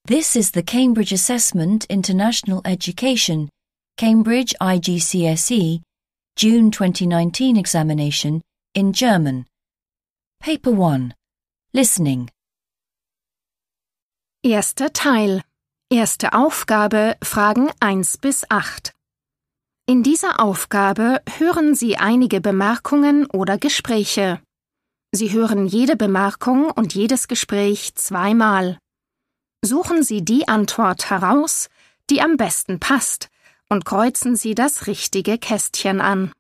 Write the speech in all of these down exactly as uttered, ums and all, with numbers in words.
This is the Cambridge Assessment International Education, Cambridge I G C S E, June twenty nineteen examination in German. Paper one. Listening. Erster Teil. Erste Aufgabe, Fragen eins bis acht. In dieser Aufgabe hören Sie einige Bemerkungen oder Gespräche. Sie hören jede Bemerkung und jedes Gespräch zweimal. Suchen Sie die Antwort heraus, die am besten passt, und kreuzen Sie das richtige Kästchen an.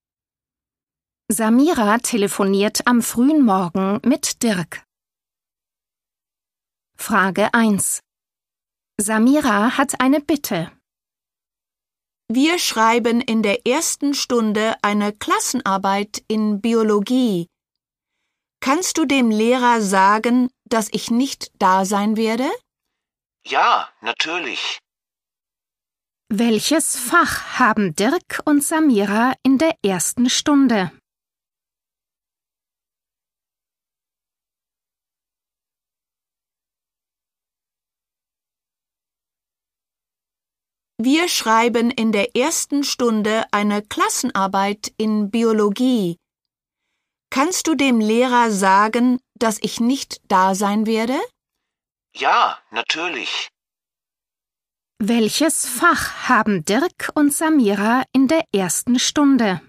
Samira telefoniert am frühen Morgen mit Dirk. Frage eins. Samira hat eine Bitte. Wir schreiben in der ersten Stunde eine Klassenarbeit in Biologie. Kannst du dem Lehrer sagen, dass ich nicht da sein werde? Ja, natürlich. Welches Fach haben Dirk und Samira in der ersten Stunde? Wir schreiben in der ersten Stunde eine Klassenarbeit in Biologie. Kannst du dem Lehrer sagen, dass ich nicht da sein werde? Ja, natürlich. Welches Fach haben Dirk und Samira in der ersten Stunde?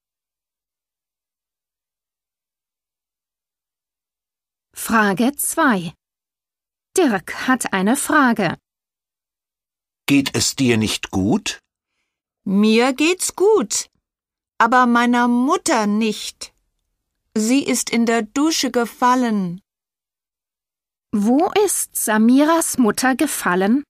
Frage zwei. Dirk hat eine Frage. Geht es dir nicht gut? Mir geht's gut, aber meiner Mutter nicht. Sie ist in der Dusche gefallen. Wo ist Samiras Mutter gefallen?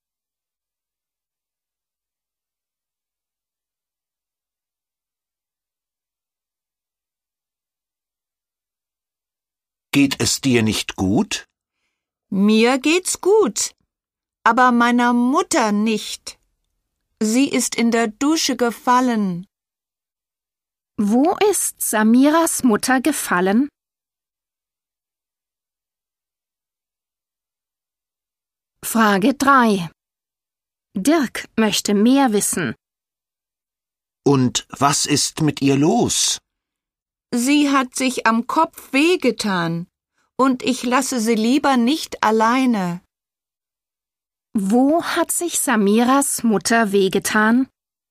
Geht es dir nicht gut? Mir geht's gut, aber meiner Mutter nicht. Sie ist in der Dusche gefallen. Wo ist Samiras Mutter gefallen? Frage drei. Dirk möchte mehr wissen. Und was ist mit ihr los? Sie hat sich am Kopf wehgetan, und ich lasse sie lieber nicht alleine. Wo hat sich Samiras Mutter wehgetan?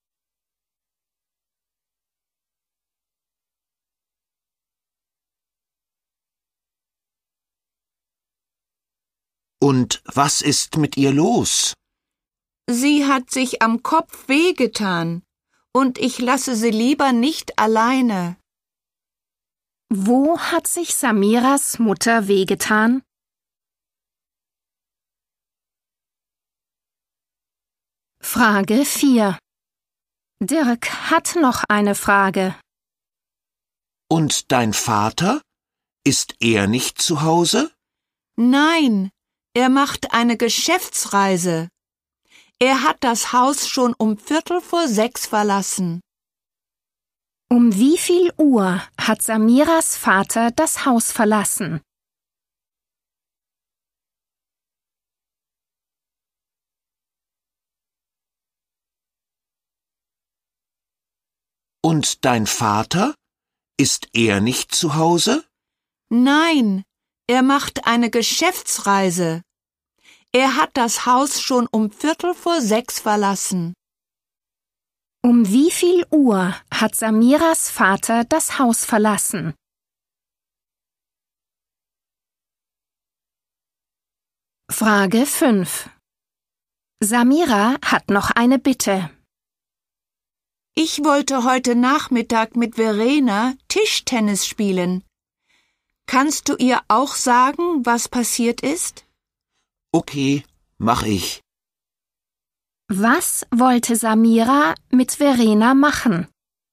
Und was ist mit ihr los? Sie hat sich am Kopf wehgetan, und ich lasse sie lieber nicht alleine. Wo hat sich Samiras Mutter wehgetan? Frage vier. Dirk hat noch eine Frage. Und dein Vater? Ist er nicht zu Hause? Nein, er macht eine Geschäftsreise. Er hat das Haus schon um Viertel vor sechs verlassen. Um wie viel Uhr hat Samiras Vater das Haus verlassen? Und dein Vater? Ist er nicht zu Hause? Nein, er macht eine Geschäftsreise. Er hat das Haus schon um Viertel vor sechs verlassen. Um wie viel Uhr hat Samiras Vater das Haus verlassen? Frage fünf. Samira hat noch eine Bitte. Ich wollte heute Nachmittag mit Verena Tischtennis spielen. Kannst du ihr auch sagen, was passiert ist? Okay, mach ich. Was wollte Samira mit Verena machen?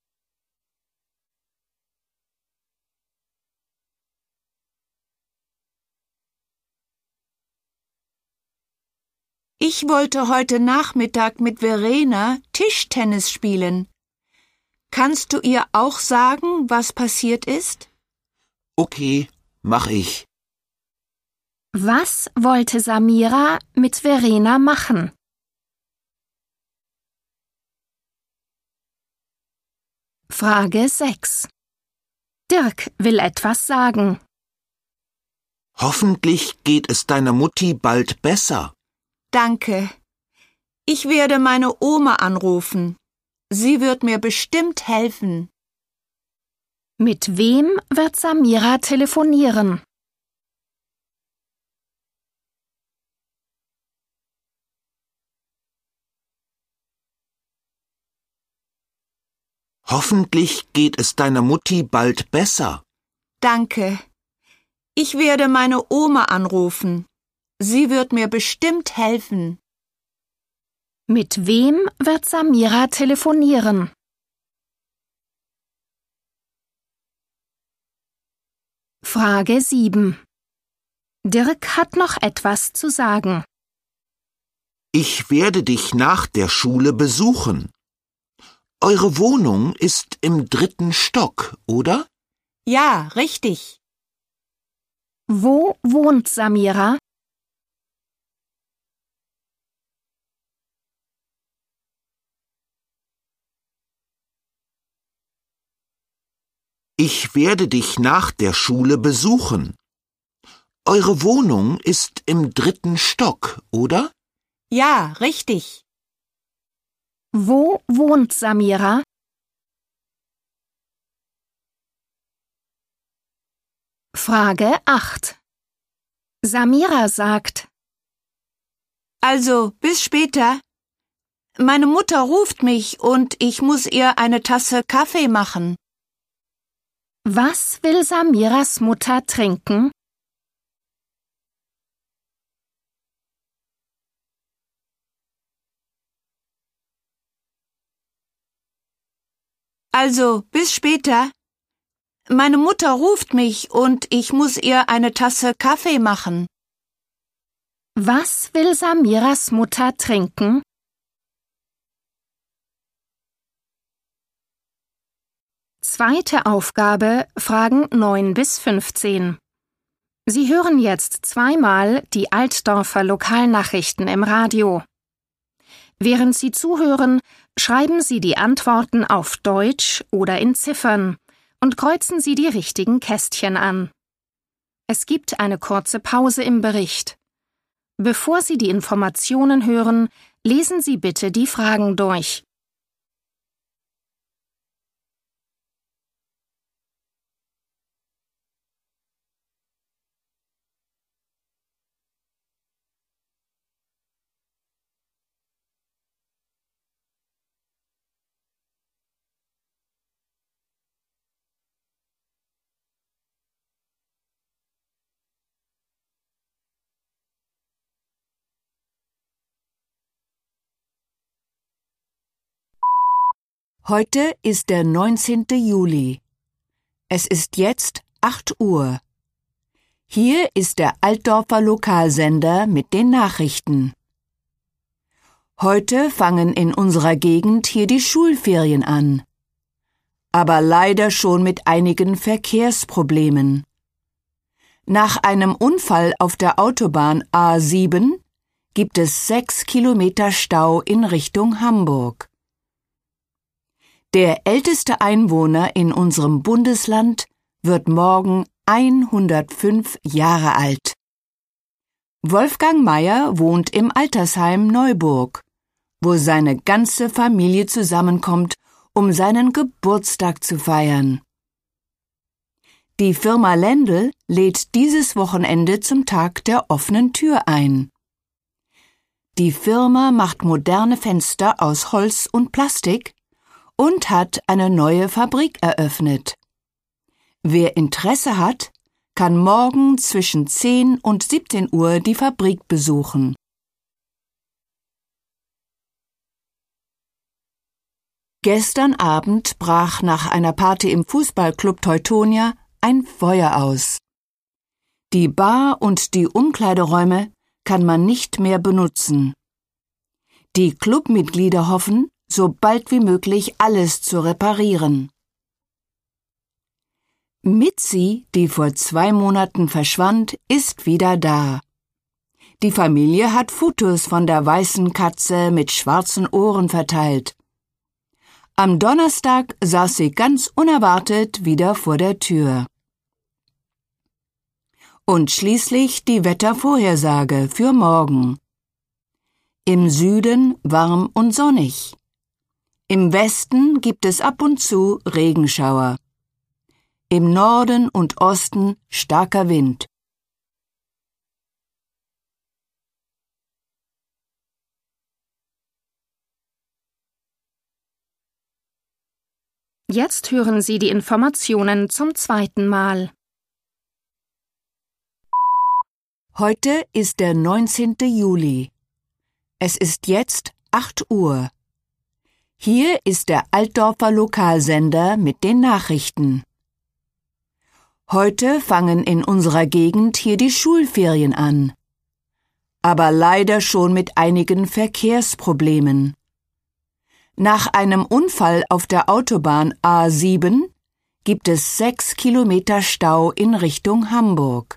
Ich wollte heute Nachmittag mit Verena Tischtennis spielen. Kannst du ihr auch sagen, was passiert ist? Okay, mach ich. Was wollte Samira mit Verena machen? Frage sechs. Dirk will etwas sagen. Hoffentlich geht es deiner Mutti bald besser. Danke. Ich werde meine Oma anrufen. Sie wird mir bestimmt helfen. Mit wem wird Samira telefonieren? Hoffentlich geht es deiner Mutti bald besser. Danke. Ich werde meine Oma anrufen. Sie wird mir bestimmt helfen. Mit wem wird Samira telefonieren? Frage sieben. Dirk hat noch etwas zu sagen. Ich werde dich nach der Schule besuchen. Eure Wohnung ist im dritten Stock, oder? Ja, richtig. Wo wohnt Samira? Ich werde dich nach der Schule besuchen. Eure Wohnung ist im dritten Stock, oder? Ja, richtig. Wo wohnt Samira? Frage acht. Samira sagt: Also, bis später. Meine Mutter ruft mich und ich muss ihr eine Tasse Kaffee machen. Was will Samiras Mutter trinken? Also, bis später. Meine Mutter ruft mich und ich muss ihr eine Tasse Kaffee machen. Was will Samiras Mutter trinken? Zweite Aufgabe, Fragen neun bis fünfzehn. Sie hören jetzt zweimal die Altdorfer Lokalnachrichten im Radio. Während Sie zuhören, schreiben Sie die Antworten auf Deutsch oder in Ziffern und kreuzen Sie die richtigen Kästchen an. Es gibt eine kurze Pause im Bericht. Bevor Sie die Informationen hören, lesen Sie bitte die Fragen durch. Heute ist der neunzehnte Juli. Es ist jetzt acht Uhr. Hier ist der Altdorfer Lokalsender mit den Nachrichten. Heute fangen in unserer Gegend hier die Schulferien an. Aber leider schon mit einigen Verkehrsproblemen. Nach einem Unfall auf der Autobahn A sieben gibt es sechs Kilometer Stau in Richtung Hamburg. Der älteste Einwohner in unserem Bundesland wird morgen hundertfünf Jahre alt. Wolfgang Meyer wohnt im Altersheim Neuburg, wo seine ganze Familie zusammenkommt, um seinen Geburtstag zu feiern. Die Firma Lendl lädt dieses Wochenende zum Tag der offenen Tür ein. Die Firma macht moderne Fenster aus Holz und Plastik und hat eine neue Fabrik eröffnet. Wer Interesse hat, kann morgen zwischen zehn und siebzehn Uhr die Fabrik besuchen. Gestern Abend brach nach einer Party im Fußballclub Teutonia ein Feuer aus. Die Bar und die Umkleideräume kann man nicht mehr benutzen. Die Clubmitglieder hoffen, so bald wie möglich alles zu reparieren. Mitzi, die vor zwei Monaten verschwand, ist wieder da. Die Familie hat Fotos von der weißen Katze mit schwarzen Ohren verteilt. Am Donnerstag saß sie ganz unerwartet wieder vor der Tür. Und schließlich die Wettervorhersage für morgen. Im Süden warm und sonnig. Im Westen gibt es ab und zu Regenschauer. Im Norden und Osten starker Wind. Jetzt hören Sie die Informationen zum zweiten Mal. Heute ist der neunzehnte Juli. Es ist jetzt acht Uhr. Hier ist der Altdorfer Lokalsender mit den Nachrichten. Heute fangen in unserer Gegend hier die Schulferien an. Aber leider schon mit einigen Verkehrsproblemen. Nach einem Unfall auf der Autobahn A sieben gibt es sechs Kilometer Stau in Richtung Hamburg.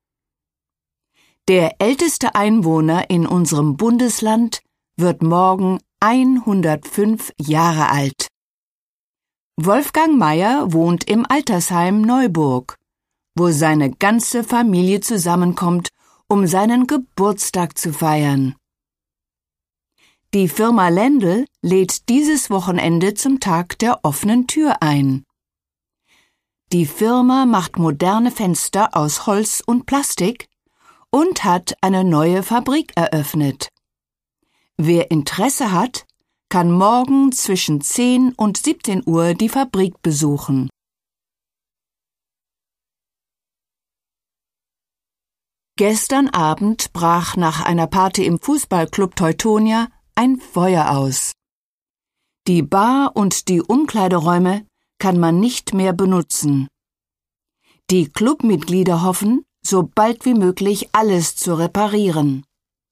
Der älteste Einwohner in unserem Bundesland wird morgen hundertfünf Jahre alt. Wolfgang Meyer wohnt im Altersheim Neuburg, wo seine ganze Familie zusammenkommt, um seinen Geburtstag zu feiern. Die Firma Lendl lädt dieses Wochenende zum Tag der offenen Tür ein. Die Firma macht moderne Fenster aus Holz und Plastik und hat eine neue Fabrik eröffnet. Wer Interesse hat, kann morgen zwischen zehn und siebzehn Uhr die Fabrik besuchen. Gestern Abend brach nach einer Party im Fußballclub Teutonia ein Feuer aus. Die Bar und die Umkleideräume kann man nicht mehr benutzen. Die Clubmitglieder hoffen, so bald wie möglich alles zu reparieren.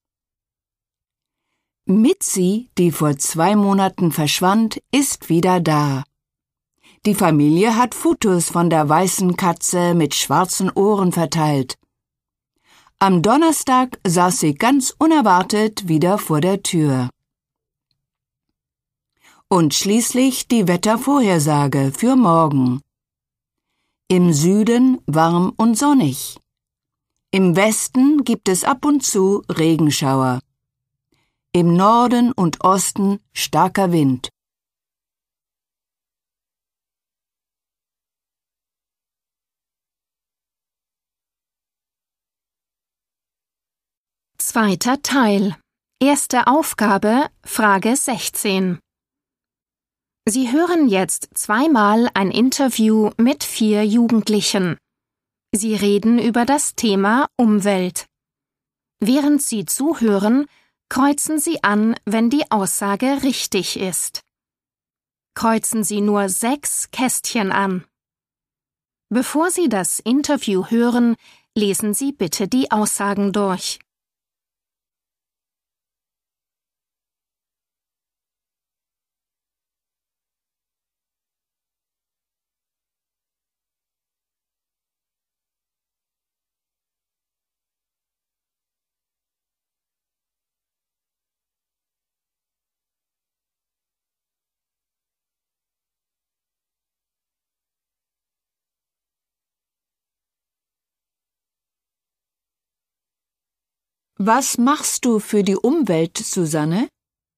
Mitzi, die vor zwei Monaten verschwand, ist wieder da. Die Familie hat Fotos von der weißen Katze mit schwarzen Ohren verteilt. Am Donnerstag saß sie ganz unerwartet wieder vor der Tür. Und schließlich die Wettervorhersage für morgen. Im Süden warm und sonnig. Im Westen gibt es ab und zu Regenschauer. Im Norden und Osten starker Wind. Zweiter Teil. Erste Aufgabe, Frage sechzehn. Sie hören jetzt zweimal ein Interview mit vier Jugendlichen. Sie reden über das Thema Umwelt. Während Sie zuhören, kreuzen Sie an, wenn die Aussage richtig ist. Kreuzen Sie nur sechs Kästchen an. Bevor Sie das Interview hören, lesen Sie bitte die Aussagen durch. Was machst du für die Umwelt, Susanne?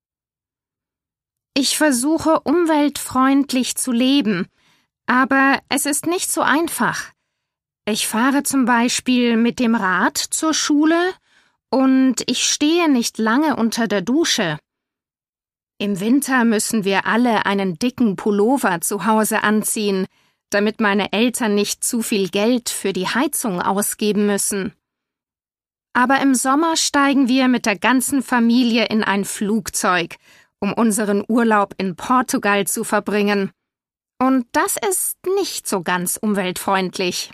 Ich versuche, umweltfreundlich zu leben, aber es ist nicht so einfach. Ich fahre zum Beispiel mit dem Rad zur Schule und ich stehe nicht lange unter der Dusche. Im Winter müssen wir alle einen dicken Pullover zu Hause anziehen, damit meine Eltern nicht zu viel Geld für die Heizung ausgeben müssen. Aber im Sommer steigen wir mit der ganzen Familie in ein Flugzeug, um unseren Urlaub in Portugal zu verbringen. Und das ist nicht so ganz umweltfreundlich.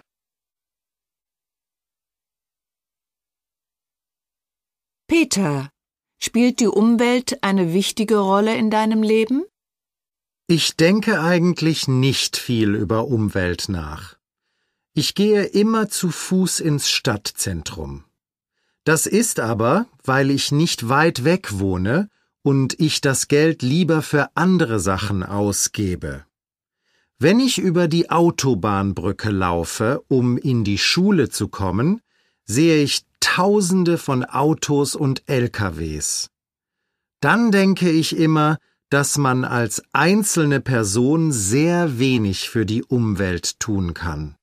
Peter, spielt die Umwelt eine wichtige Rolle in deinem Leben? Ich denke eigentlich nicht viel über Umwelt nach. Ich gehe immer zu Fuß ins Stadtzentrum. Das ist aber, weil ich nicht weit weg wohne und ich das Geld lieber für andere Sachen ausgebe. Wenn ich über die Autobahnbrücke laufe, um in die Schule zu kommen, sehe ich Tausende von Autos und L K Ws. Dann denke ich immer, dass man als einzelne Person sehr wenig für die Umwelt tun kann.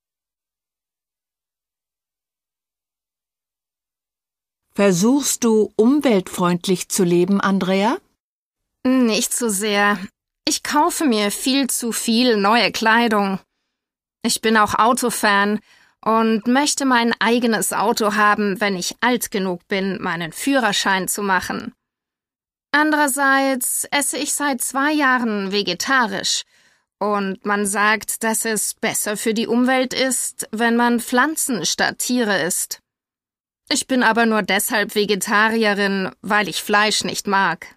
Versuchst du, umweltfreundlich zu leben, Andrea? Nicht so sehr. Ich kaufe mir viel zu viel neue Kleidung. Ich bin auch Autofan und möchte mein eigenes Auto haben, wenn ich alt genug bin, meinen Führerschein zu machen. Andererseits esse ich seit zwei Jahren vegetarisch und man sagt, dass es besser für die Umwelt ist, wenn man Pflanzen statt Tiere isst. Ich bin aber nur deshalb Vegetarierin, weil ich Fleisch nicht mag.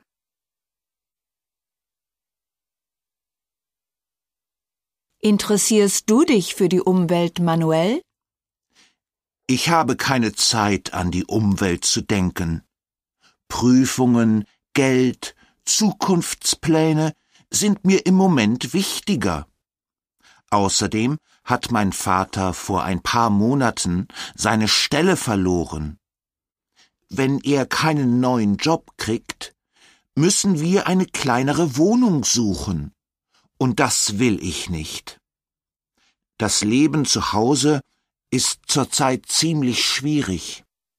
Interessierst du dich für die Umwelt, Manuel? Ich habe keine Zeit, an die Umwelt zu denken. Prüfungen, Geld, Zukunftspläne sind mir im Moment wichtiger. Außerdem hat mein Vater vor ein paar Monaten seine Stelle verloren. Wenn er keinen neuen Job kriegt, müssen wir eine kleinere Wohnung suchen. Und das will ich nicht. Das Leben zu Hause ist zurzeit ziemlich schwierig.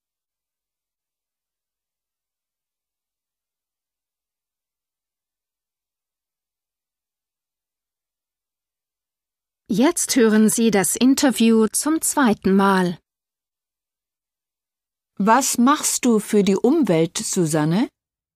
Jetzt hören Sie das Interview zum zweiten Mal. Was machst du für die Umwelt, Susanne?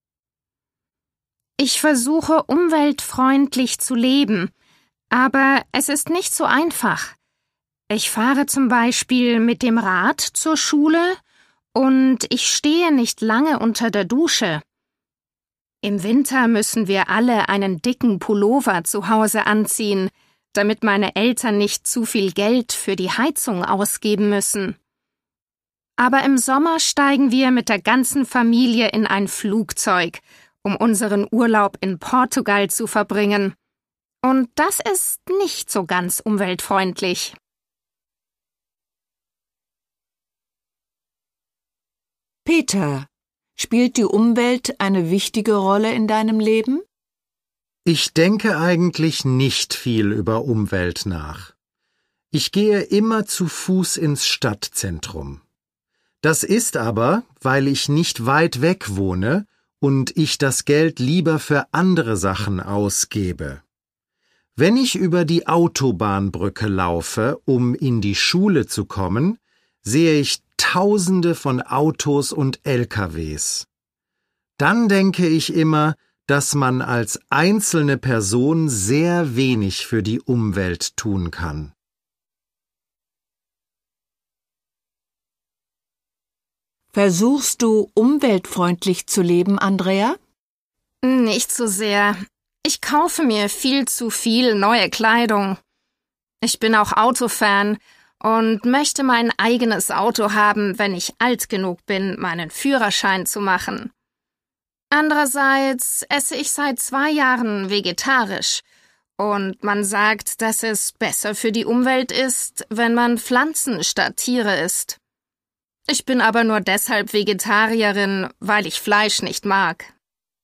Ich versuche, umweltfreundlich zu leben, aber es ist nicht so einfach. Ich fahre zum Beispiel mit dem Rad zur Schule und ich stehe nicht lange unter der Dusche. Im Winter müssen wir alle einen dicken Pullover zu Hause anziehen, damit meine Eltern nicht zu viel Geld für die Heizung ausgeben müssen. Aber im Sommer steigen wir mit der ganzen Familie in ein Flugzeug, um unseren Urlaub in Portugal zu verbringen. Und das ist nicht so ganz umweltfreundlich. Peter, spielt die Umwelt eine wichtige Rolle in deinem Leben? Ich denke eigentlich nicht viel über Umwelt nach. Ich gehe immer zu Fuß ins Stadtzentrum. Das ist aber, weil ich nicht weit weg wohne und ich das Geld lieber für andere Sachen ausgebe. Wenn ich über die Autobahnbrücke laufe, um in die Schule zu kommen, sehe ich Tausende von Autos und L K Ws. Dann denke ich immer, dass man als einzelne Person sehr wenig für die Umwelt tun kann. Versuchst du, umweltfreundlich zu leben, Andrea? Nicht so sehr. Ich kaufe mir viel zu viel neue Kleidung. Ich bin auch Autofan und möchte mein eigenes Auto haben, wenn ich alt genug bin, meinen Führerschein zu machen. Andererseits esse ich seit zwei Jahren vegetarisch und man sagt, dass es besser für die Umwelt ist, wenn man Pflanzen statt Tiere isst. Ich bin aber nur deshalb Vegetarierin, weil ich Fleisch nicht mag.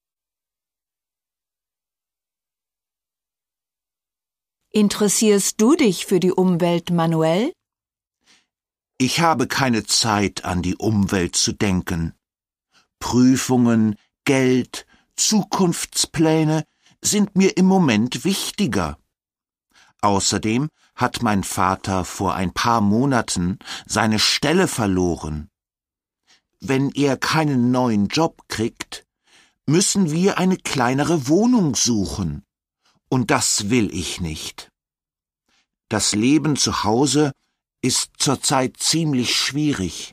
Interessierst du dich für die Umwelt, Manuel? Ich habe keine Zeit, an die Umwelt zu denken. Prüfungen, Geld, Zukunftspläne sind mir im Moment wichtiger. Außerdem hat mein Vater vor ein paar Monaten seine Stelle verloren. Wenn er keinen neuen Job kriegt, müssen wir eine kleinere Wohnung suchen. Und das will ich nicht. Das Leben zu Hause ist zurzeit ziemlich schwierig.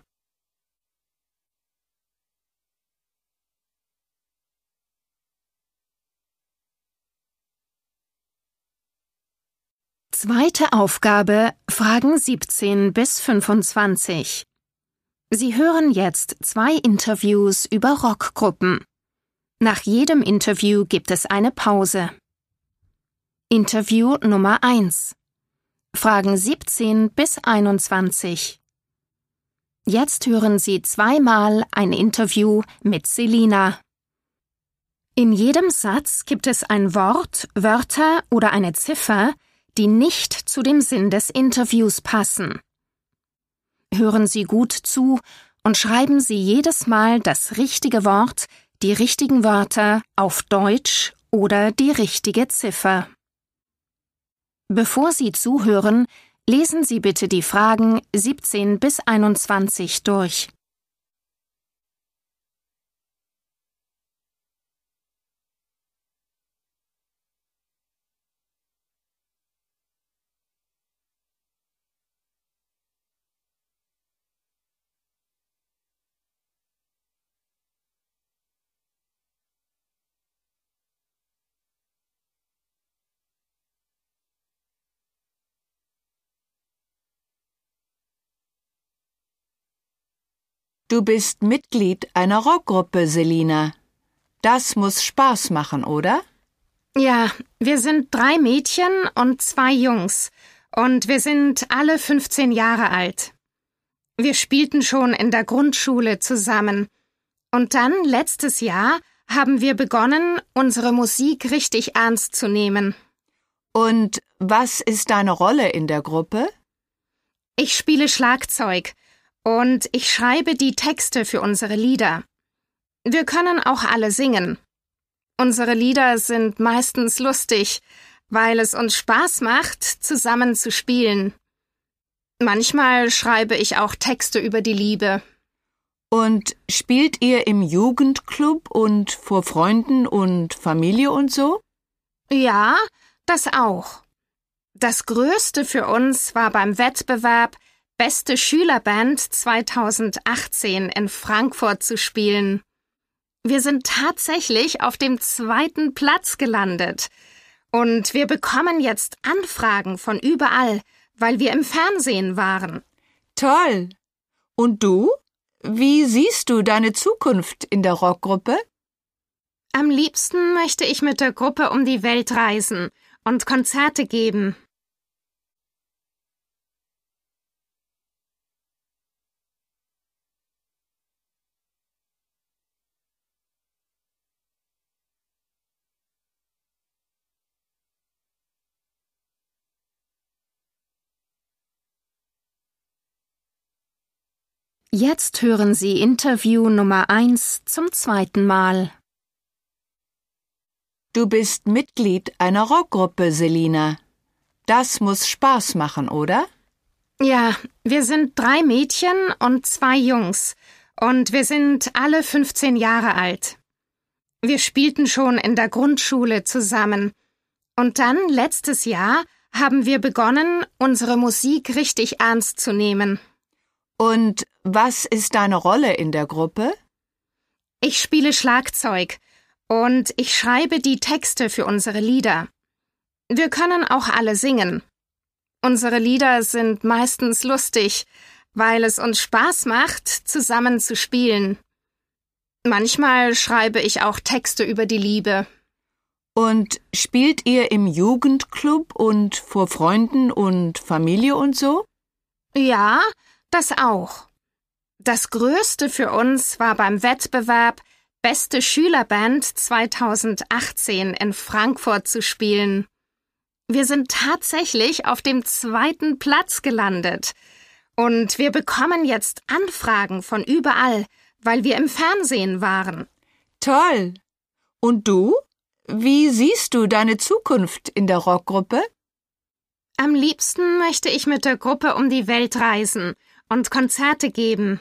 Zweite Aufgabe, Fragen siebzehn bis fünfundzwanzig. Sie hören jetzt zwei Interviews über Rockgruppen. Nach jedem Interview gibt es eine Pause. Interview Nummer eins. Fragen siebzehn bis einundzwanzig. Jetzt hören Sie zweimal ein Interview mit Selina. In jedem Satz gibt es ein Wort, Wörter oder eine Ziffer, die nicht zu dem Sinn des Interviews passen. Hören Sie gut zu und schreiben Sie jedes Mal das richtige Wort, die richtigen Wörter auf Deutsch oder die richtige Ziffer. Bevor Sie zuhören, lesen Sie bitte die Fragen siebzehn bis einundzwanzig durch. Du bist Mitglied einer Rockgruppe, Selina. Das muss Spaß machen, oder? Ja, wir sind drei Mädchen und zwei Jungs. Und wir sind alle fünfzehn Jahre alt. Wir spielten schon in der Grundschule zusammen. Und dann, letztes Jahr, haben wir begonnen, unsere Musik richtig ernst zu nehmen. Und was ist deine Rolle in der Gruppe? Ich spiele Schlagzeug. Und ich schreibe die Texte für unsere Lieder. Wir können auch alle singen. Unsere Lieder sind meistens lustig, weil es uns Spaß macht, zusammen zu spielen. Manchmal schreibe ich auch Texte über die Liebe. Und spielt ihr im Jugendclub und vor Freunden und Familie und so? Ja, das auch. Das Größte für uns war beim Wettbewerb Beste Schülerband zweitausendachtzehn in Frankfurt zu spielen. Wir sind tatsächlich auf dem zweiten Platz gelandet. Und wir bekommen jetzt Anfragen von überall, weil wir im Fernsehen waren. Toll! Und du? Wie siehst du deine Zukunft in der Rockgruppe? Am liebsten möchte ich mit der Gruppe um die Welt reisen und Konzerte geben. Jetzt hören Sie Interview Nummer eins zum zweiten Mal. Du bist Mitglied einer Rockgruppe, Selina. Das muss Spaß machen, oder? Ja, wir sind drei Mädchen und zwei Jungs. Und wir sind alle fünfzehn Jahre alt. Wir spielten schon in der Grundschule zusammen. Und dann, letztes Jahr, haben wir begonnen, unsere Musik richtig ernst zu nehmen. Und was ist deine Rolle in der Gruppe? Ich spiele Schlagzeug und ich schreibe die Texte für unsere Lieder. Wir können auch alle singen. Unsere Lieder sind meistens lustig, weil es uns Spaß macht, zusammen zu spielen. Manchmal schreibe ich auch Texte über die Liebe. Und spielt ihr im Jugendclub und vor Freunden und Familie und so? Ja, das auch. Das Größte für uns war beim Wettbewerb Beste Schülerband zweitausendachtzehn in Frankfurt zu spielen. Wir sind tatsächlich auf dem zweiten Platz gelandet. Und wir bekommen jetzt Anfragen von überall, weil wir im Fernsehen waren. Toll! Und du? Wie siehst du deine Zukunft in der Rockgruppe? Am liebsten möchte ich mit der Gruppe um die Welt reisen und Konzerte geben.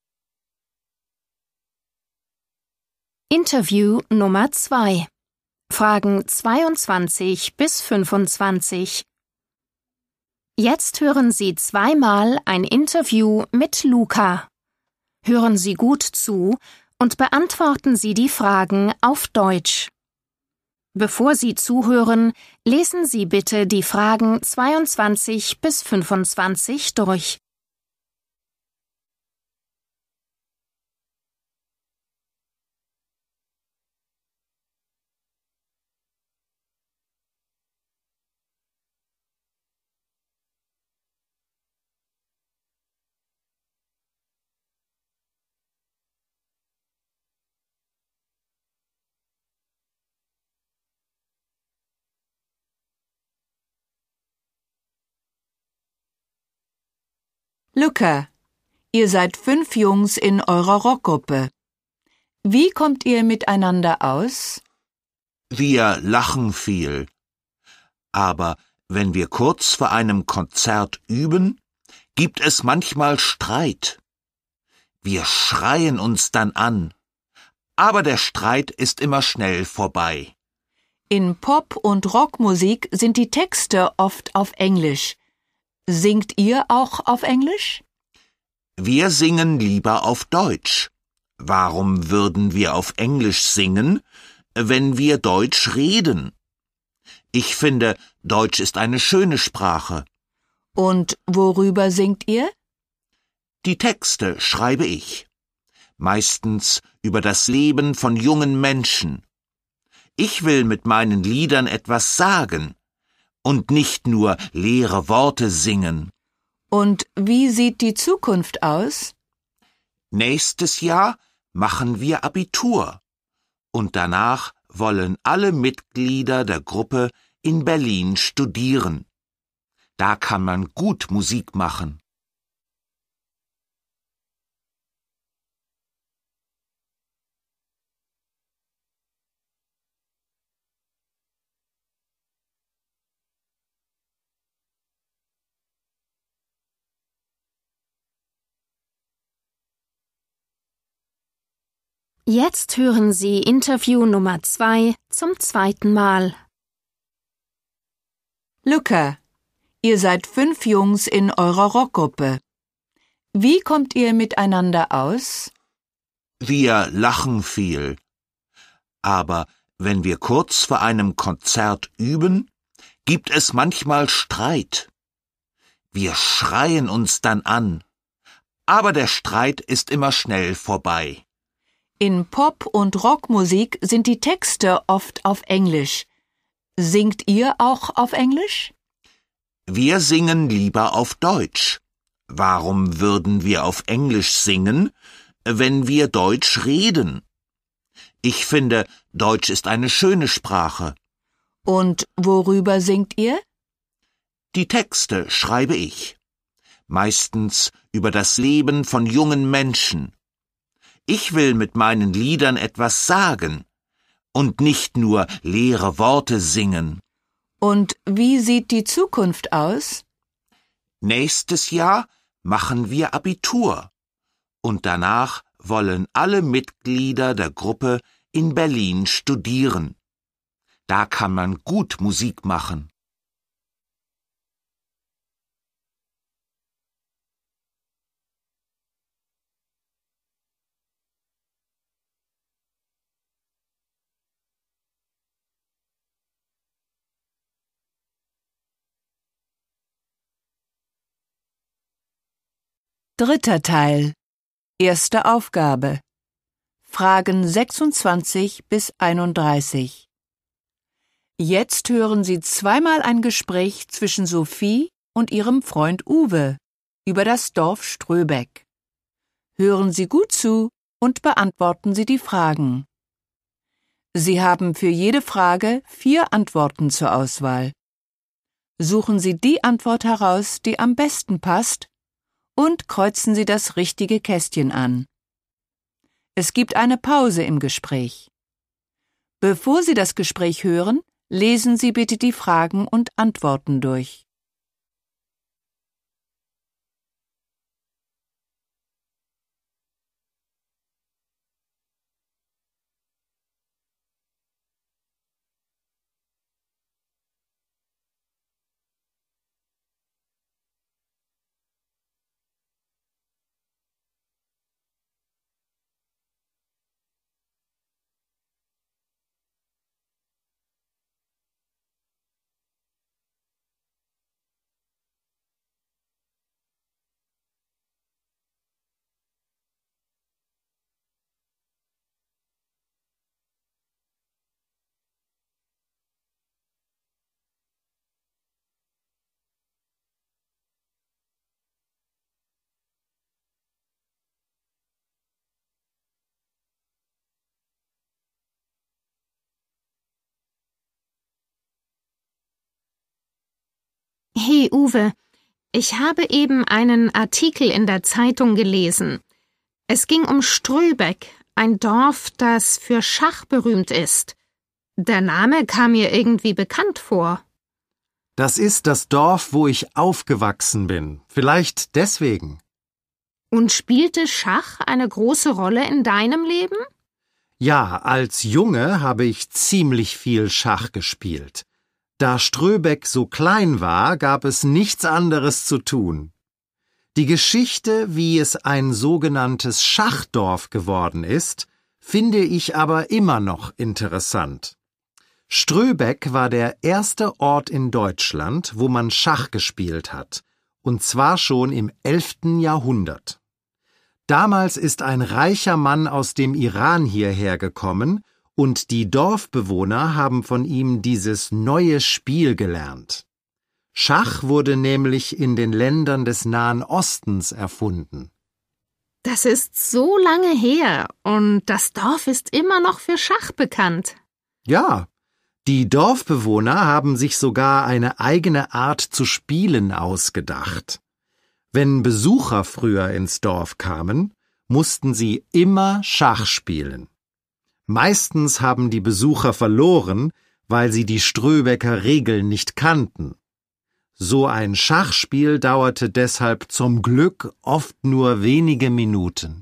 Interview Nummer zwei. Fragen zweiundzwanzig bis fünfundzwanzig. Jetzt hören Sie zweimal ein Interview mit Luca. Hören Sie gut zu und beantworten Sie die Fragen auf Deutsch. Bevor Sie zuhören, lesen Sie bitte die Fragen zweiundzwanzig bis fünfundzwanzig durch. Luca, ihr seid fünf Jungs in eurer Rockgruppe. Wie kommt ihr miteinander aus? Wir lachen viel. Aber wenn wir kurz vor einem Konzert üben, gibt es manchmal Streit. Wir schreien uns dann an, aber der Streit ist immer schnell vorbei. In Pop- und Rockmusik sind die Texte oft auf Englisch. Singt ihr auch auf Englisch? Wir singen lieber auf Deutsch. Warum würden wir auf Englisch singen, wenn wir Deutsch reden? Ich finde, Deutsch ist eine schöne Sprache. Und worüber singt ihr? Die Texte schreibe ich. Meistens über das Leben von jungen Menschen. Ich will mit meinen Liedern etwas sagen und nicht nur leere Worte singen. Und wie sieht die Zukunft aus? Nächstes Jahr machen wir Abitur. Und danach wollen alle Mitglieder der Gruppe in Berlin studieren. Da kann man gut Musik machen. Jetzt hören Sie Interview Nummer zwei zum zweiten Mal. Luca, ihr seid fünf Jungs in eurer Rockgruppe. Wie kommt ihr miteinander aus? Wir lachen viel. Aber wenn wir kurz vor einem Konzert üben, gibt es manchmal Streit. Wir schreien uns dann an, aber der Streit ist immer schnell vorbei. In Pop- und Rockmusik sind die Texte oft auf Englisch. Singt ihr auch auf Englisch? Wir singen lieber auf Deutsch. Warum würden wir auf Englisch singen, wenn wir Deutsch reden? Ich finde, Deutsch ist eine schöne Sprache. Und worüber singt ihr? Die Texte schreibe ich. Meistens über das Leben von jungen Menschen. Ich will mit meinen Liedern etwas sagen und nicht nur leere Worte singen. Und wie sieht die Zukunft aus? Nächstes Jahr machen wir Abitur. Und danach wollen alle Mitglieder der Gruppe in Berlin studieren. Da kann man gut Musik machen. Dritter Teil. Erste Aufgabe. Fragen sechsundzwanzig bis einunddreißig. Jetzt hören Sie zweimal ein Gespräch zwischen Sophie und ihrem Freund Uwe über das Dorf Ströbeck. Hören Sie gut zu und beantworten Sie die Fragen. Sie haben für jede Frage vier Antworten zur Auswahl. Suchen Sie die Antwort heraus, die am besten passt, und kreuzen Sie das richtige Kästchen an. Es gibt eine Pause im Gespräch. Bevor Sie das Gespräch hören, lesen Sie bitte die Fragen und Antworten durch. Hey Uwe, ich habe eben einen Artikel in der Zeitung gelesen. Es ging um Ströbeck, ein Dorf, das für Schach berühmt ist. Der Name kam mir irgendwie bekannt vor. Das ist das Dorf, wo ich aufgewachsen bin. Vielleicht deswegen. Und spielte Schach eine große Rolle in deinem Leben? Ja, als Junge habe ich ziemlich viel Schach gespielt. Da Ströbeck so klein war, gab es nichts anderes zu tun. Die Geschichte, wie es ein sogenanntes Schachdorf geworden ist, finde ich aber immer noch interessant. Ströbeck war der erste Ort in Deutschland, wo man Schach gespielt hat, und zwar schon im elften Jahrhundert. Damals ist ein reicher Mann aus dem Iran hierher gekommen, und die Dorfbewohner haben von ihm dieses neue Spiel gelernt. Schach wurde nämlich in den Ländern des Nahen Ostens erfunden. Das ist so lange her, und das Dorf ist immer noch für Schach bekannt. Ja, die Dorfbewohner haben sich sogar eine eigene Art zu spielen ausgedacht. Wenn Besucher früher ins Dorf kamen, mussten sie immer Schach spielen. Meistens haben die Besucher verloren, weil sie die Ströbecker Regeln nicht kannten. So ein Schachspiel dauerte deshalb zum Glück oft nur wenige Minuten.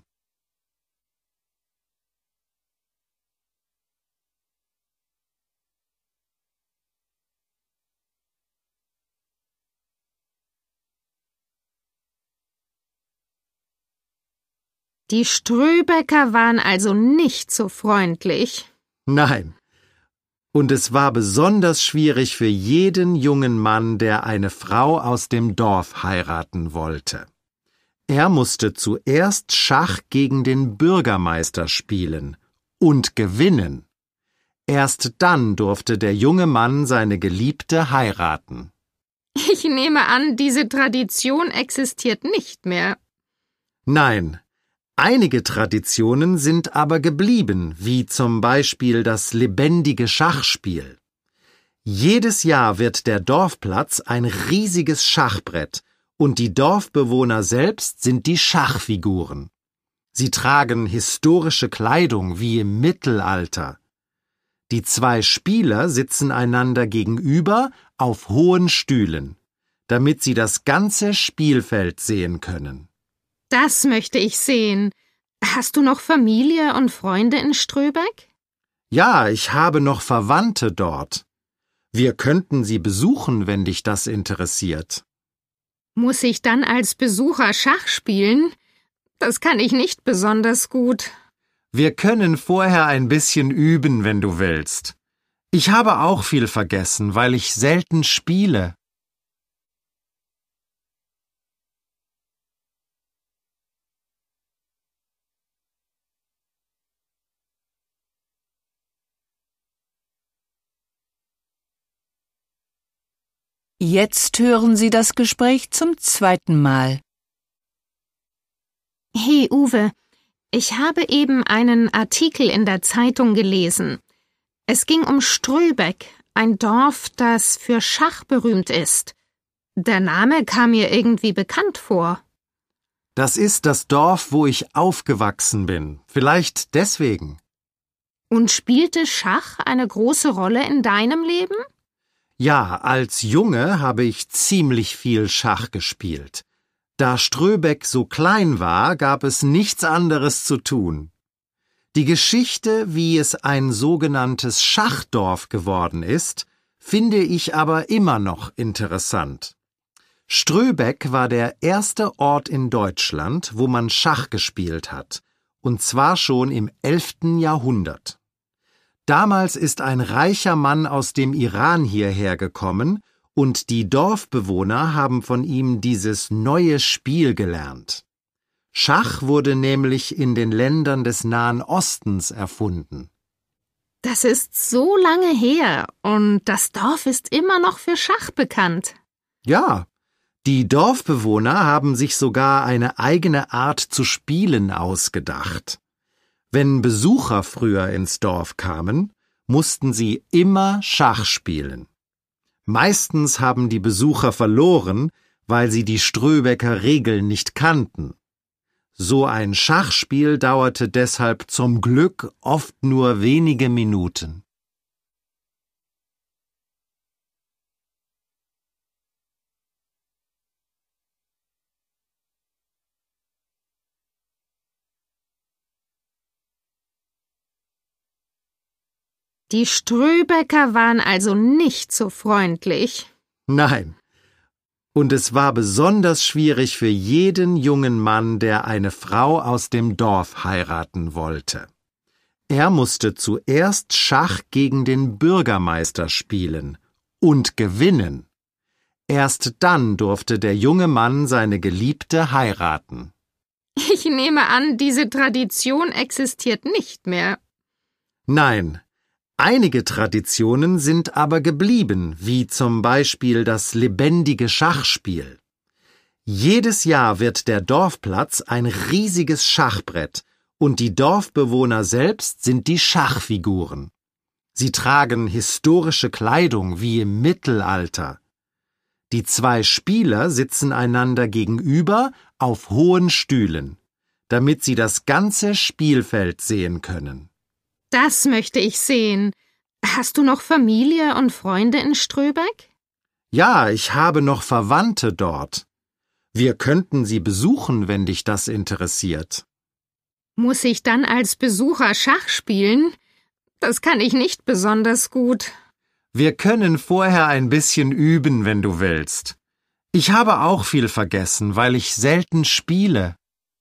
Die Ströbecker waren also nicht so freundlich. Nein. Und es war besonders schwierig für jeden jungen Mann, der eine Frau aus dem Dorf heiraten wollte. Er musste zuerst Schach gegen den Bürgermeister spielen und gewinnen. Erst dann durfte der junge Mann seine Geliebte heiraten. Ich nehme an, diese Tradition existiert nicht mehr. Nein. Einige Traditionen sind aber geblieben, wie zum Beispiel das lebendige Schachspiel. Jedes Jahr wird der Dorfplatz ein riesiges Schachbrett und die Dorfbewohner selbst sind die Schachfiguren. Sie tragen historische Kleidung wie im Mittelalter. Die zwei Spieler sitzen einander gegenüber auf hohen Stühlen, damit sie das ganze Spielfeld sehen können. Das möchte ich sehen. Hast du noch Familie und Freunde in Ströbeck? Ja, ich habe noch Verwandte dort. Wir könnten sie besuchen, wenn dich das interessiert. Muss ich dann als Besucher Schach spielen? Das kann ich nicht besonders gut. Wir können vorher ein bisschen üben, wenn du willst. Ich habe auch viel vergessen, weil ich selten spiele. Jetzt hören Sie das Gespräch zum zweiten Mal. Hey Uwe, ich habe eben einen Artikel in der Zeitung gelesen. Es ging um Ströbeck, ein Dorf, das für Schach berühmt ist. Der Name kam mir irgendwie bekannt vor. Das ist das Dorf, wo ich aufgewachsen bin. Vielleicht deswegen. Und spielte Schach eine große Rolle in deinem Leben? Ja, als Junge habe ich ziemlich viel Schach gespielt. Da Ströbeck so klein war, gab es nichts anderes zu tun. Die Geschichte, wie es ein sogenanntes Schachdorf geworden ist, finde ich aber immer noch interessant. Ströbeck war der erste Ort in Deutschland, wo man Schach gespielt hat, und zwar schon im elften Jahrhundert. Damals ist ein reicher Mann aus dem Iran hierher gekommen, und die Dorfbewohner haben von ihm dieses neue Spiel gelernt. Schach wurde nämlich in den Ländern des Nahen Ostens erfunden. Das ist so lange her, und das Dorf ist immer noch für Schach bekannt. Ja, die Dorfbewohner haben sich sogar eine eigene Art zu spielen ausgedacht. Wenn Besucher früher ins Dorf kamen, mussten sie immer Schach spielen. Meistens haben die Besucher verloren, weil sie die Ströbecker Regeln nicht kannten. So ein Schachspiel dauerte deshalb zum Glück oft nur wenige Minuten. Die Ströbecker waren also nicht so freundlich. Nein. Und es war besonders schwierig für jeden jungen Mann, der eine Frau aus dem Dorf heiraten wollte. Er musste zuerst Schach gegen den Bürgermeister spielen und gewinnen. Erst dann durfte der junge Mann seine Geliebte heiraten. Ich nehme an, diese Tradition existiert nicht mehr. Nein. Einige Traditionen sind aber geblieben, wie zum Beispiel das lebendige Schachspiel. Jedes Jahr wird der Dorfplatz ein riesiges Schachbrett und die Dorfbewohner selbst sind die Schachfiguren. Sie tragen historische Kleidung wie im Mittelalter. Die zwei Spieler sitzen einander gegenüber auf hohen Stühlen, damit sie das ganze Spielfeld sehen können. Das möchte ich sehen. Hast du noch Familie und Freunde in Ströbeck? Ja, ich habe noch Verwandte dort. Wir könnten sie besuchen, wenn dich das interessiert. Muss ich dann als Besucher Schach spielen? Das kann ich nicht besonders gut. Wir können vorher ein bisschen üben, wenn du willst. Ich habe auch viel vergessen, weil ich selten spiele.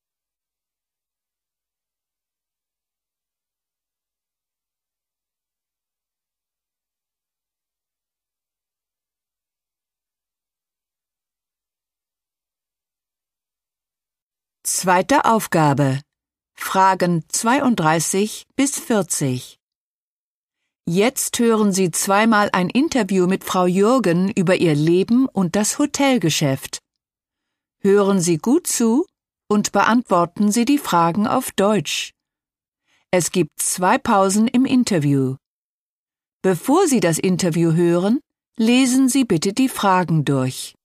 Zweite Aufgabe. Fragen zweiunddreißig bis vierzig. Jetzt hören Sie zweimal ein Interview mit Frau Jürgen über ihr Leben und das Hotelgeschäft. Hören Sie gut zu und beantworten Sie die Fragen auf Deutsch. Es gibt zwei Pausen im Interview. Bevor Sie das Interview hören, lesen Sie bitte die Fragen durch.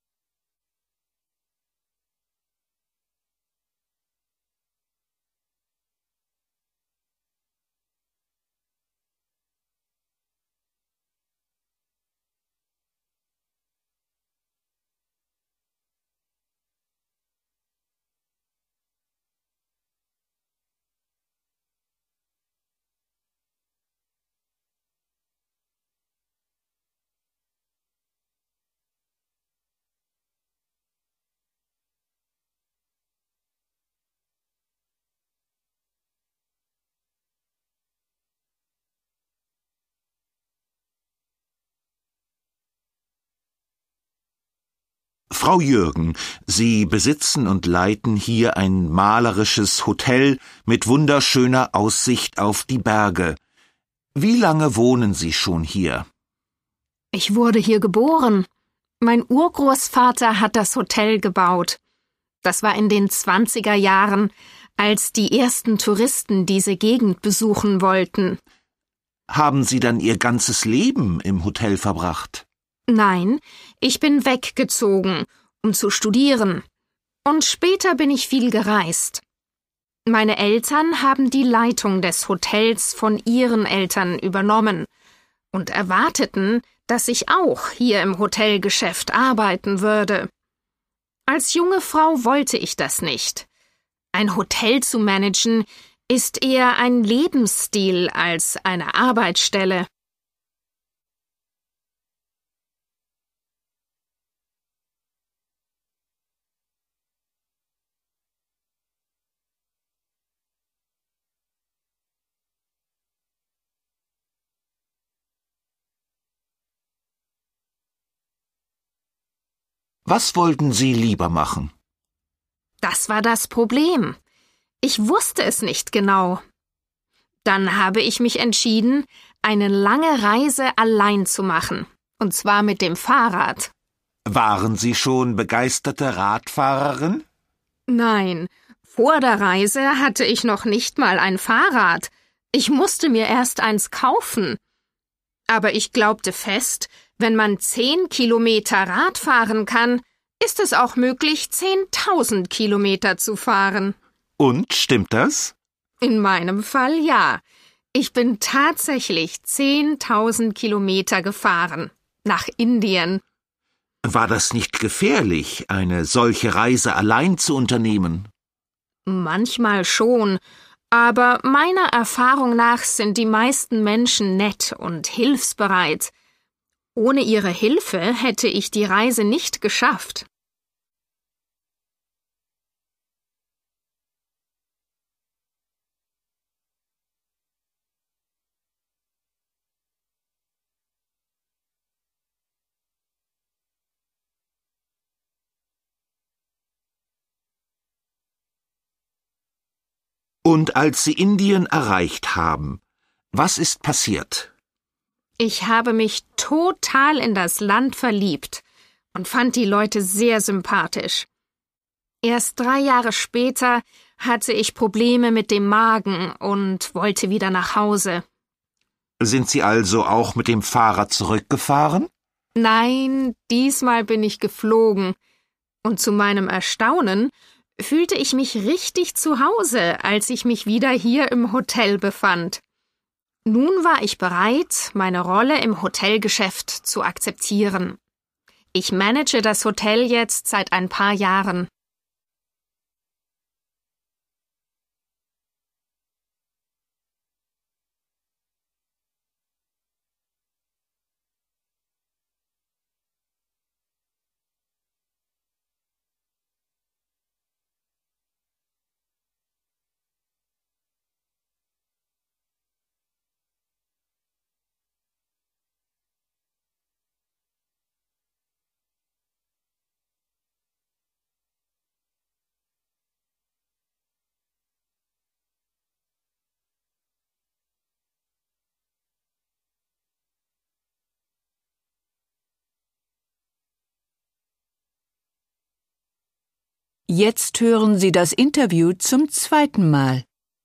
Frau Jürgen, Sie besitzen und leiten hier ein malerisches Hotel mit wunderschöner Aussicht auf die Berge. Wie lange wohnen Sie schon hier? Ich wurde hier geboren. Mein Urgroßvater hat das Hotel gebaut. Das war in den zwanziger Jahren, als die ersten Touristen diese Gegend besuchen wollten. Haben Sie dann Ihr ganzes Leben im Hotel verbracht? Nein, ich bin weggezogen, um zu studieren. Und später bin ich viel gereist. Meine Eltern haben die Leitung des Hotels von ihren Eltern übernommen und erwarteten, dass ich auch hier im Hotelgeschäft arbeiten würde. Als junge Frau wollte ich das nicht. Ein Hotel zu managen ist eher ein Lebensstil als eine Arbeitsstelle. Was wollten Sie lieber machen? Das war das Problem. Ich wusste es nicht genau. Dann habe ich mich entschieden, eine lange Reise allein zu machen, und zwar mit dem Fahrrad. Waren Sie schon begeisterte Radfahrerin? Nein, vor der Reise hatte ich noch nicht mal ein Fahrrad. Ich musste mir erst eins kaufen. Aber ich glaubte fest, wenn man zehn Kilometer Rad fahren kann, ist es auch möglich, zehntausend Kilometer zu fahren. Und stimmt das? In meinem Fall ja. Ich bin tatsächlich zehntausend Kilometer gefahren. Nach Indien. War das nicht gefährlich, eine solche Reise allein zu unternehmen? Manchmal schon, aber meiner Erfahrung nach sind die meisten Menschen nett und hilfsbereit. Ohne ihre Hilfe hätte ich die Reise nicht geschafft. Und als Sie Indien erreicht haben, was ist passiert? Ich habe mich total in das Land verliebt und fand die Leute sehr sympathisch. Erst drei Jahre später hatte ich Probleme mit dem Magen und wollte wieder nach Hause. Sind Sie also auch mit dem Fahrrad zurückgefahren? Nein, diesmal bin ich geflogen. Und zu meinem Erstaunen fühlte ich mich richtig zu Hause, als ich mich wieder hier im Hotel befand. Nun war ich bereit, meine Rolle im Hotelgeschäft zu akzeptieren. Ich manage das Hotel jetzt seit ein paar Jahren. Jetzt hören Sie das Interview zum zweiten Mal.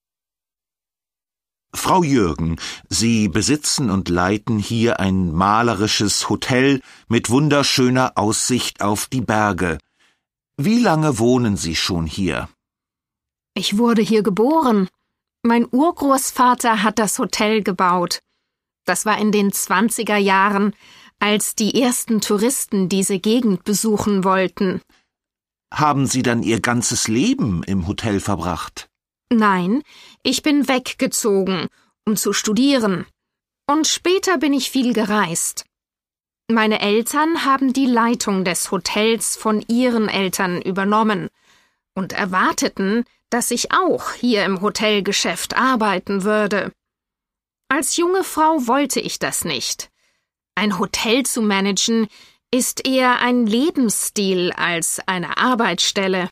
Frau Jürgen, Sie besitzen und leiten hier ein malerisches Hotel mit wunderschöner Aussicht auf die Berge. Wie lange wohnen Sie schon hier? Ich wurde hier geboren. Mein Urgroßvater hat das Hotel gebaut. Das war in den zwanziger Jahren, als die ersten Touristen diese Gegend besuchen wollten. Haben Sie dann Ihr ganzes Leben im Hotel verbracht? Nein, ich bin weggezogen, um zu studieren. Und später bin ich viel gereist. Meine Eltern haben die Leitung des Hotels von ihren Eltern übernommen und erwarteten, dass ich auch hier im Hotelgeschäft arbeiten würde. Als junge Frau wollte ich das nicht. Ein Hotel zu managen ist eher ein Lebensstil als eine Arbeitsstelle.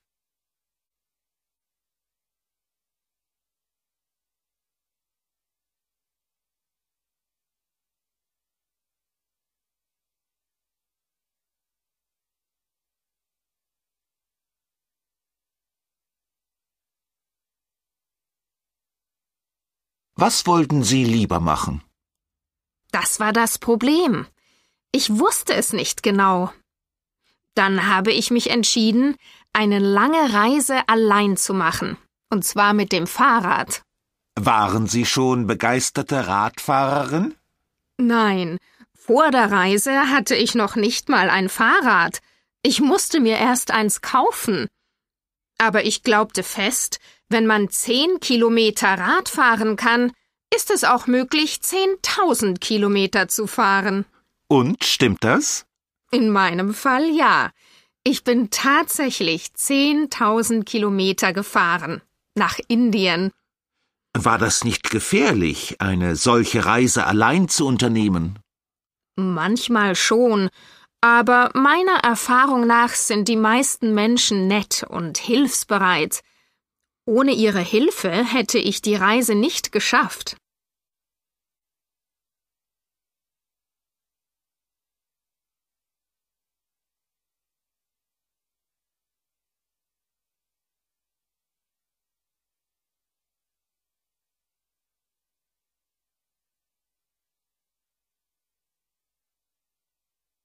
Was wollten Sie lieber machen? Das war das Problem. Ich wusste es nicht genau. Dann habe ich mich entschieden, eine lange Reise allein zu machen, und zwar mit dem Fahrrad. Waren Sie schon begeisterte Radfahrerin? Nein, vor der Reise hatte ich noch nicht mal ein Fahrrad. Ich musste mir erst eins kaufen. Aber ich glaubte fest, wenn man zehn Kilometer Rad fahren kann, ist es auch möglich, zehntausend Kilometer zu fahren. Und stimmt das? In meinem Fall ja. Ich bin tatsächlich zehntausend Kilometer gefahren. Nach Indien. War das nicht gefährlich, eine solche Reise allein zu unternehmen? Manchmal schon, aber meiner Erfahrung nach sind die meisten Menschen nett und hilfsbereit. Ohne ihre Hilfe hätte ich die Reise nicht geschafft.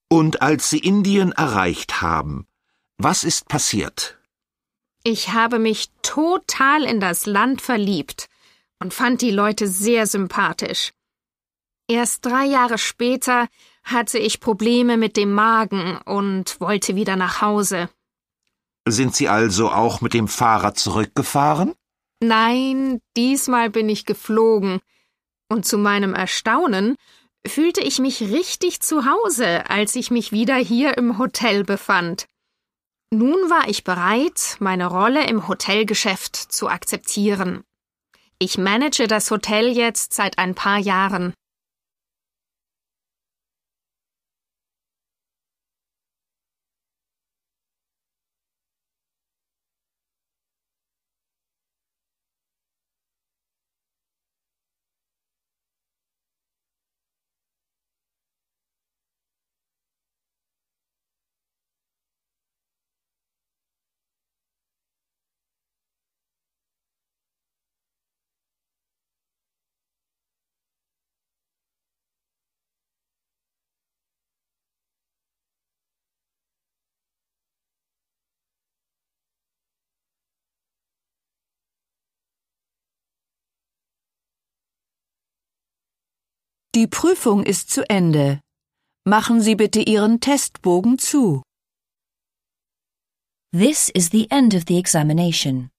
Und als Sie Indien erreicht haben, was ist passiert? Ich habe mich total in das Land verliebt und fand die Leute sehr sympathisch. Erst drei Jahre später hatte ich Probleme mit dem Magen und wollte wieder nach Hause. Sind Sie also auch mit dem Fahrrad zurückgefahren? Nein, diesmal bin ich geflogen. Und zu meinem Erstaunen fühlte ich mich richtig zu Hause, als ich mich wieder hier im Hotel befand. Nun war ich bereit, meine Rolle im Hotelgeschäft zu akzeptieren. Ich manage das Hotel jetzt seit ein paar Jahren. Die Prüfung ist zu Ende. Machen Sie bitte Ihren Testbogen zu. This is the end of the examination.